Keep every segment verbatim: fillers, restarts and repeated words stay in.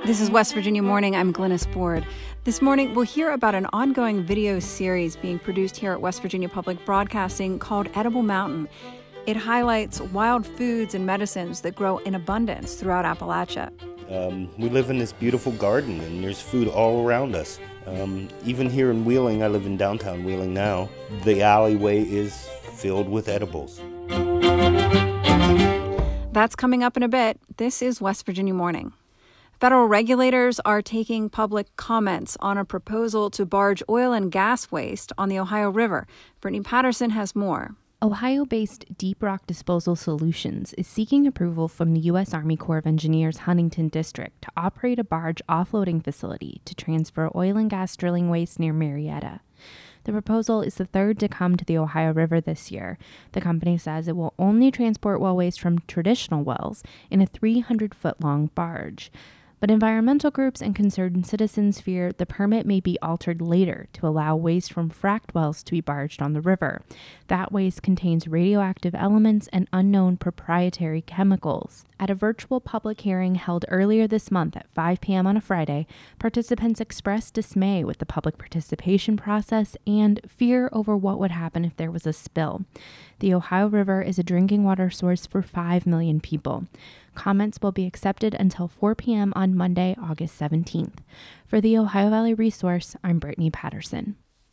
This is West Virginia Morning. I'm Glynis Board. This morning, we'll hear about an ongoing video series being produced here at West Virginia Public Broadcasting called Edible Mountain. It highlights wild foods and medicines that grow in abundance throughout Appalachia. Um, we live in this beautiful garden, and there's food all around us. Um, even here in Wheeling, I live in downtown Wheeling now, the alleyway is filled with edibles. That's coming up in a bit. This is West Virginia Morning. Federal regulators are taking public comments on a proposal to barge oil and gas waste on the Ohio River. Brittany Patterson has more. Ohio-based Deep Rock Disposal Solutions is seeking approval from the U S Army Corps of Engineers Huntington District to operate a barge offloading facility to transfer oil and gas drilling waste near Marietta. The proposal is the third to come to the Ohio River this year. The company says it will only transport well waste from traditional wells in a three hundred foot long barge. But environmental groups and concerned citizens fear the permit may be altered later to allow waste from fracked wells to be barged on the river. That waste contains radioactive elements and unknown proprietary chemicals. At a virtual public hearing held earlier this month at five p.m. on a Friday, participants expressed dismay with the public participation process and fear over what would happen if there was a spill. The Ohio River is a drinking water source for five million people. Comments will be accepted until four p.m. on Monday, August seventeenth. For the Ohio Valley Resource, I'm Brittany Patterson.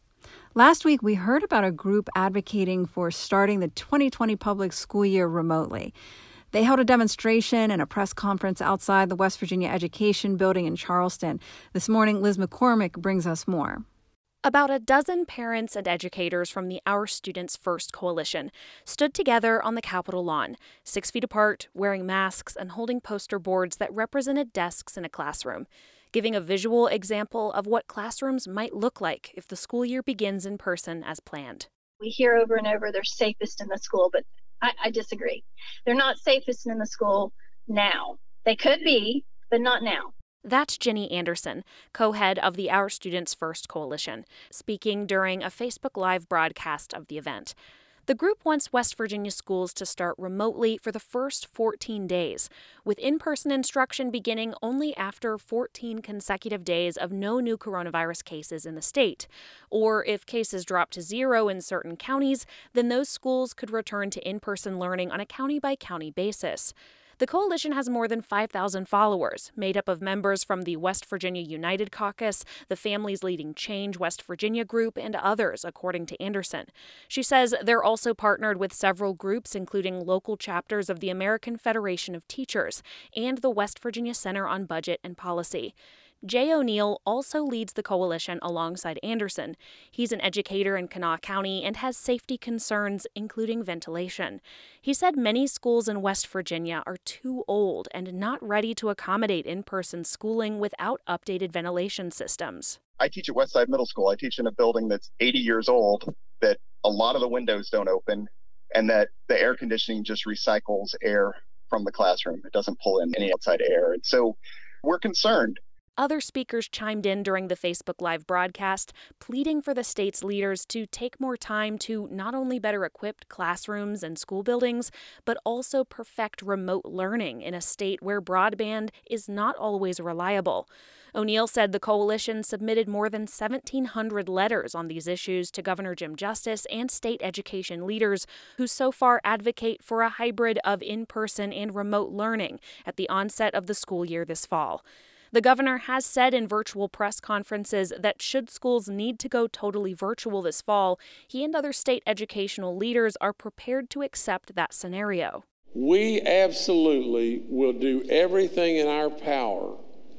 Last week, we heard about a group advocating for starting the twenty twenty public school year remotely. They held a demonstration and a press conference outside the West Virginia Education Building in Charleston. This morning, Liz McCormick brings us more. About a dozen parents and educators from the Our Students First Coalition stood together on the Capitol lawn, six feet apart, wearing masks and holding poster boards that represented desks in a classroom, giving a visual example of what classrooms might look like if the school year begins in person as planned. We hear over and over they're safest in the school, but I, I disagree. They're not safest in the school now. They could be, but not now. That's Jenny Anderson, co-head of the Our Students First Coalition, speaking during a Facebook Live broadcast of the event. The group wants West Virginia schools to start remotely for the first fourteen days, with in-person instruction beginning only after fourteen consecutive days of no new coronavirus cases in the state. Or if cases drop to zero in certain counties, then those schools could return to in-person learning on a county-by-county basis. The coalition has more than five thousand followers, made up of members from the West Virginia United Caucus, the Families Leading Change West Virginia group, and others, according to Anderson. She says they're also partnered with several groups, including local chapters of the American Federation of Teachers and the West Virginia Center on Budget and Policy. Jay O'Neill also leads the coalition alongside Anderson. He's an educator in Kanawha County and has safety concerns, including ventilation. He said many schools in West Virginia are too old and not ready to accommodate in-person schooling without updated ventilation systems. I teach at Westside Middle School. I teach in a building that's eighty years old, that a lot of the windows don't open, and that the air conditioning just recycles air from the classroom. It doesn't pull in any outside air. And so we're concerned. Other speakers chimed in during the Facebook Live broadcast, pleading for the state's leaders to take more time to not only better equip classrooms and school buildings, but also perfect remote learning in a state where broadband is not always reliable. O'Neill said the coalition submitted more than seventeen hundred letters on these issues to Governor Jim Justice and state education leaders, who so far advocate for a hybrid of in-person and remote learning at the onset of the school year this fall. The governor has said in virtual press conferences that should schools need to go totally virtual this fall, he and other state educational leaders are prepared to accept that scenario. We absolutely will do everything in our power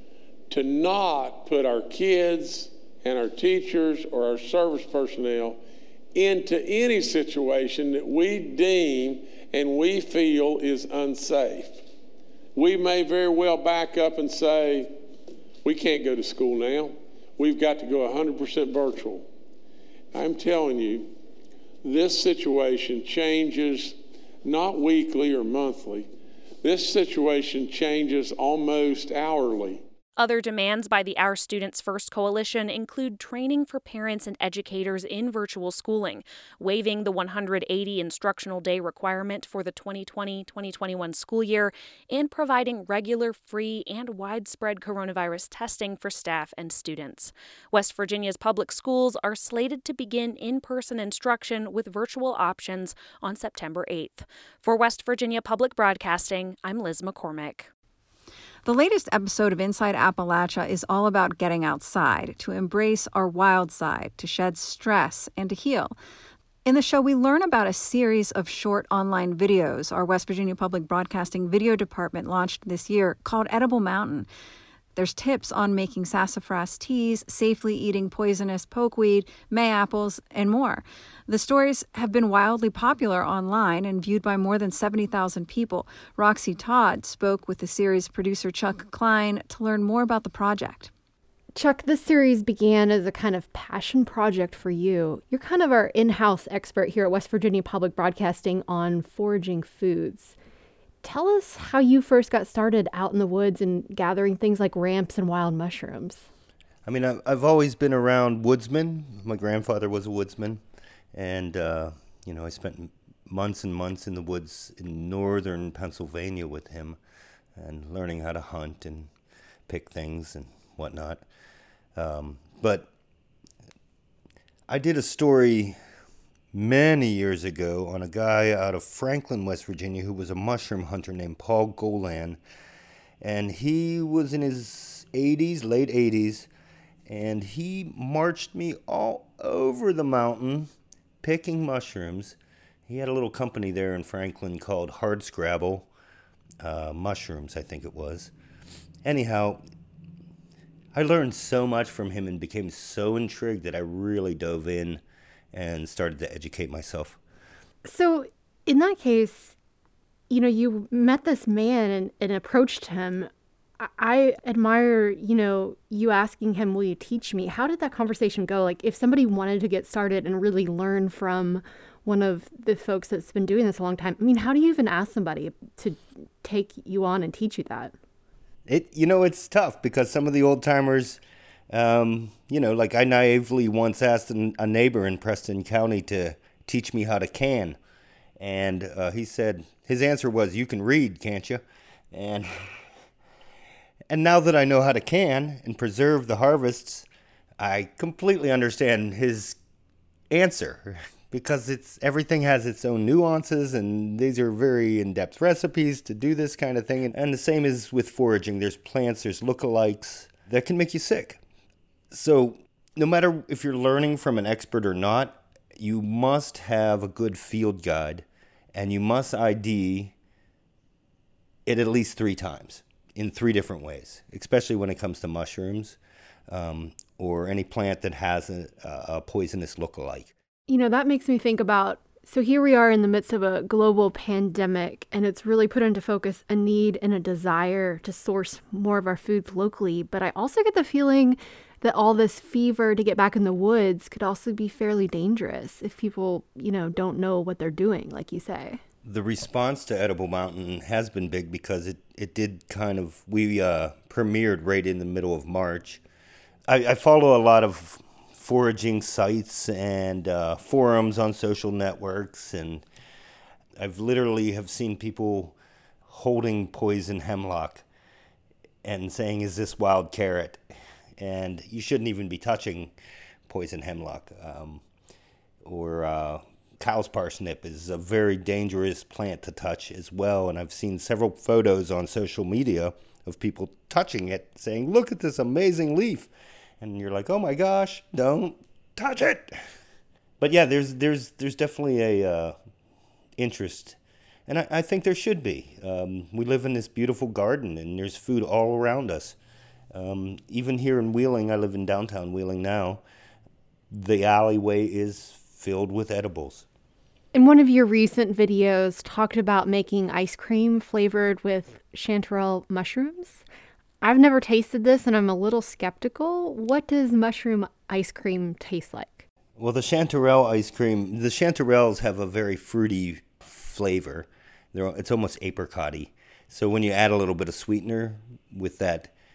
to not put our kids and our teachers or our service personnel into any situation that we deem and we feel is unsafe. We may very well back up and say, we can't go to school now. We've got to go one hundred percent virtual. I'm telling you, this situation changes not weekly or monthly. This situation changes almost hourly. Other demands by the Our Students First Coalition include training for parents and educators in virtual schooling, waiving the one hundred eighty instructional day requirement for the twenty twenty twenty twenty-one school year, and providing regular, free, and widespread coronavirus testing for staff and students. West Virginia's public schools are slated to begin in-person instruction with virtual options on September eighth. For West Virginia Public Broadcasting, I'm Liz McCormick. The latest episode of Inside Appalachia is all about getting outside, to embrace our wild side, to shed stress, and to heal. In the show, we learn about a series of short online videos our West Virginia Public Broadcasting Video Department launched this year called Edible Mountain. There's tips on making sassafras teas, safely eating poisonous pokeweed, mayapples, and more. The stories have been wildly popular online and viewed by more than seventy thousand people. Roxy Todd spoke with the series producer Chuck Klein to learn more about the project. Chuck, this series began as a kind of passion project for you. You're kind of our in-house expert here at West Virginia Public Broadcasting on foraging foods. Tell us how you first got started out in the woods and gathering things like ramps and wild mushrooms. I mean, I've always been around woodsmen. My grandfather was a woodsman. And, uh, you know, I spent months and months in the woods in northern Pennsylvania with him and learning how to hunt and pick things and whatnot. Um, but I did a story many years ago on a guy out of Franklin, West Virginia, who was a mushroom hunter named Paul Golan. And he was in his eighties, late eighties, and he marched me all over the mountain picking mushrooms. He had a little company there in Franklin called Hardscrabble uh, Mushrooms, I think it was. Anyhow, I learned so much from him and became so intrigued that I really dove in and started to educate myself. So in that case, you know, you met this man and, and approached him. I, I admire, you know, you asking him, will you teach me? How did that conversation go? Like, if somebody wanted to get started and really learn from one of the folks that's been doing this a long time, I mean, how do you even ask somebody to take you on and teach you that? It, you know, it's tough because some of the old timers, Um, you know, like I naively once asked a neighbor in Preston County to teach me how to can. And uh, he said, his answer was, you can read, can't you? And and now that I know how to can and preserve the harvests, I completely understand his answer because it's everything has its own nuances, and these are very in-depth recipes to do this kind of thing. And, and the same is with foraging. There's plants, there's lookalikes that can make you sick. So no matter if you're learning from an expert or not, you must have a good field guide, and you must I D it at least three times in three different ways, especially when it comes to mushrooms um, or any plant that has a, a poisonous lookalike. You know, that makes me think about, so here we are in the midst of a global pandemic, and it's really put into focus a need and a desire to source more of our foods locally. But I also get the feeling that all this fever to get back in the woods could also be fairly dangerous if people, you know, don't know what they're doing, like you say. The response to Edible Mountain has been big because it, it did kind of, we uh, premiered right in the middle of March. I, I follow a lot of foraging sites and uh, forums on social networks, and I've literally have seen people holding poison hemlock and saying, is this wild carrot? And you shouldn't even be touching poison hemlock. Um, or uh, cow's parsnip is a very dangerous plant to touch as well. And I've seen several photos on social media of people touching it, saying, look at this amazing leaf. And you're like, oh my gosh, don't touch it. But yeah, there's there's there's definitely a uh, interest. And I, I think there should be. Um, we live in this beautiful garden, and there's food all around us. Um, even here in Wheeling, I live in downtown Wheeling now, the alleyway is filled with edibles. In one of your recent videos, talked about making ice cream flavored with chanterelle mushrooms. I've never tasted this, and I'm a little skeptical. What does mushroom ice cream taste like? Well, the chanterelle ice cream, the chanterelles have a very fruity flavor. They're, it's almost apricot-y. So when you add a little bit of sweetener with that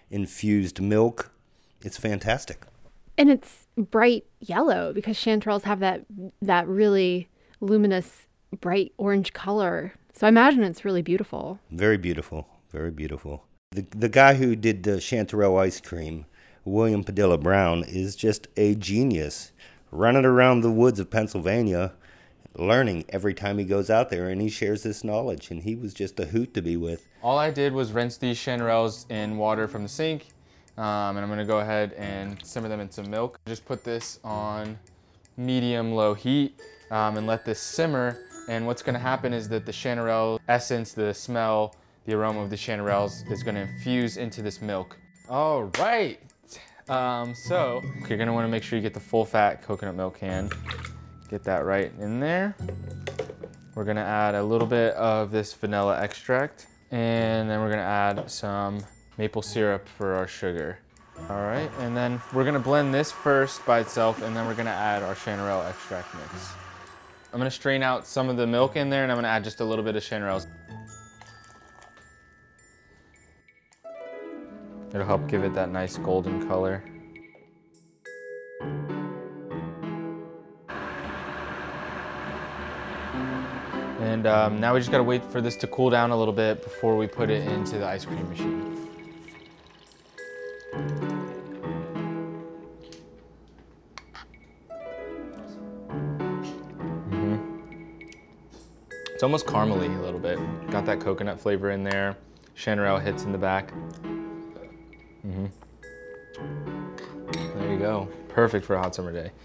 infused milk. It's fantastic. And it's bright yellow because chanterelles have that that really luminous, bright orange color. So I imagine it's really beautiful. Very beautiful. Very beautiful. The the guy who did the chanterelle ice cream, William Padilla Brown, is just a genius, running around the woods of Pennsylvania, learning every time he goes out there, and he shares this knowledge, and he was just a hoot to be with. All I did was rinse these chanterelles in water from the sink, um, and I'm gonna go ahead and simmer them in some milk. Just put this on medium-low heat um, and let this simmer, and what's gonna happen is that the chanterelle essence, the smell, the aroma of the chanterelles is gonna infuse into this milk. All right, um, so you're gonna wanna make sure you get the full fat coconut milk can. Get that right in there. We're gonna add a little bit of this vanilla extract, and then we're gonna add some maple syrup for our sugar. All right, and then we're gonna blend this first by itself, and then we're gonna add our chanterelle extract mix. I'm gonna strain out some of the milk in there, and I'm gonna add just a little bit of chanterelles. It'll help give it that nice golden color. And um, now we just gotta wait for this to cool down a little bit before we put it into the ice cream machine. Mm-hmm. It's almost caramely a little bit. Got that coconut flavor in there. Chanterelle hits in the back. Mm-hmm. There you go. Perfect for a hot summer day.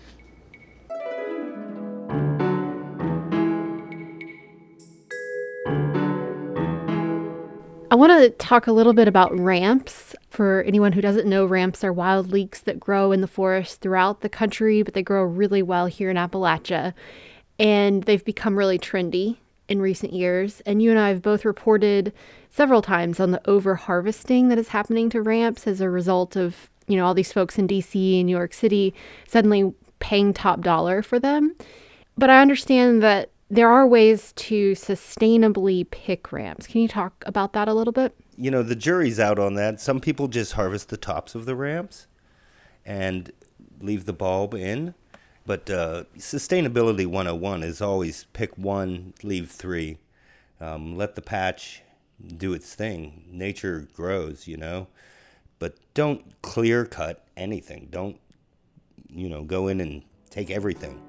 I want to talk a little bit about ramps. For anyone who doesn't know, ramps are wild leeks that grow in the forest throughout the country, but they grow really well here in Appalachia. And they've become really trendy in recent years. And you and I have both reported several times on the over-harvesting that is happening to ramps as a result of, you know, all these folks in D C and New York City suddenly paying top dollar for them. But I understand that there are ways to sustainably pick ramps. Can you talk about that a little bit? You know, the jury's out on that. Some people just harvest the tops of the ramps and leave the bulb in. But uh, sustainability one oh one is always pick one, leave three. Um, let the patch do its thing. Nature grows, you know. But don't clear cut anything. Don't, you know, go in and take everything.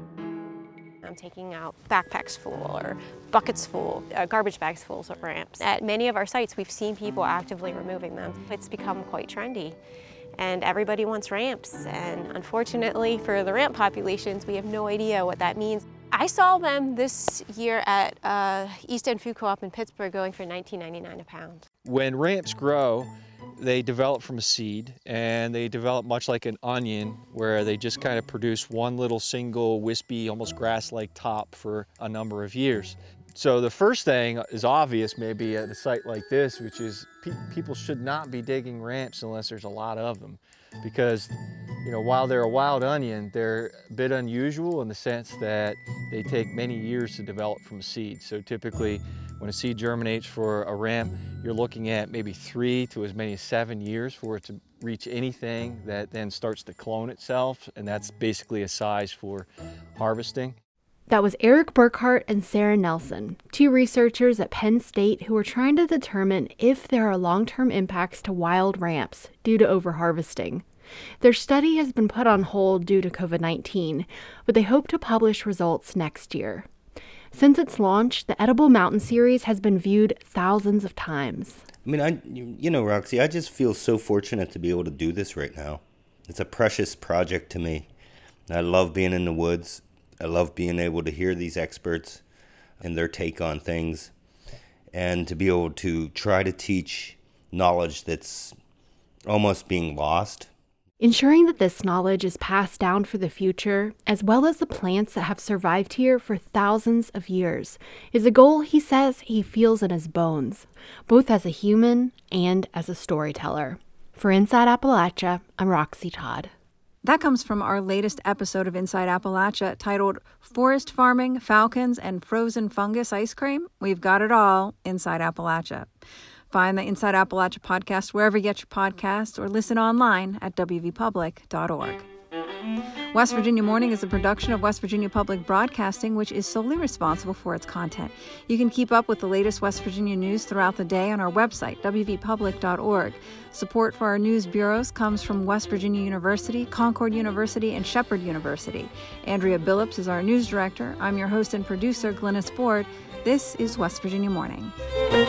I'm taking out backpacks full or buckets full, uh, garbage bags full of ramps. At many of our sites, we've seen people actively removing them. It's become quite trendy, and everybody wants ramps. And unfortunately for the ramp populations, we have no idea what that means. I saw them this year at uh, East End Food Co-op in Pittsburgh going for nineteen ninety-nine a pound. When ramps grow, they develop from a seed, and they develop much like an onion, where they just kind of produce one little single wispy, almost grass-like top for a number of years. So the first thing is obvious maybe at a site like this, which is pe people should not be digging ramps unless there's a lot of them. Because, you know, while they're a wild onion, they're a bit unusual in the sense that they take many years to develop from a seed. So typically, when a seed germinates for a ramp, you're looking at maybe three to as many as seven years for it to reach anything that then starts to clone itself, and that's basically a size for harvesting. That was Eric Burkhart and Sarah Nelson, two researchers at Penn State who are trying to determine if there are long-term impacts to wild ramps due to overharvesting. Their study has been put on hold due to COVID nineteen, but they hope to publish results next year. Since its launch, the Edible Mountain series has been viewed thousands of times. I mean, I, you know, Roxy, I just feel so fortunate to be able to do this right now. It's a precious project to me. I love being in the woods. I love being able to hear these experts and their take on things, and to be able to try to teach knowledge that's almost being lost. Ensuring that this knowledge is passed down for the future, as well as the plants that have survived here for thousands of years, is a goal he says he feels in his bones, both as a human and as a storyteller. For Inside Appalachia, I'm Roxy Todd. That comes from our latest episode of Inside Appalachia titled Forest Farming, Falcons, and Frozen Fungus Ice Cream. We've got it all inside Appalachia. Find the Inside Appalachia podcast wherever you get your podcasts or listen online at w v public dot org. West Virginia Morning is a production of West Virginia Public Broadcasting, which is solely responsible for its content. You can keep up with the latest West Virginia news throughout the day on our website, w v public dot org. Support for our news bureaus comes from West Virginia University, Concord University, and Shepherd University. Andrea Billups is our news director. I'm your host and producer, Glennis Ford. This is West Virginia Morning.